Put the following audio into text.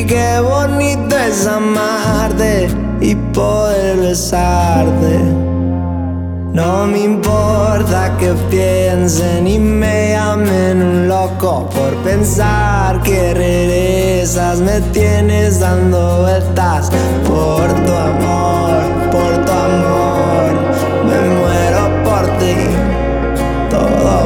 qué bonito es amarte y poder besarte. No me importa que piensen y me llamen un loco por pensar que regresas. Me tienes dando vueltas por tu amor.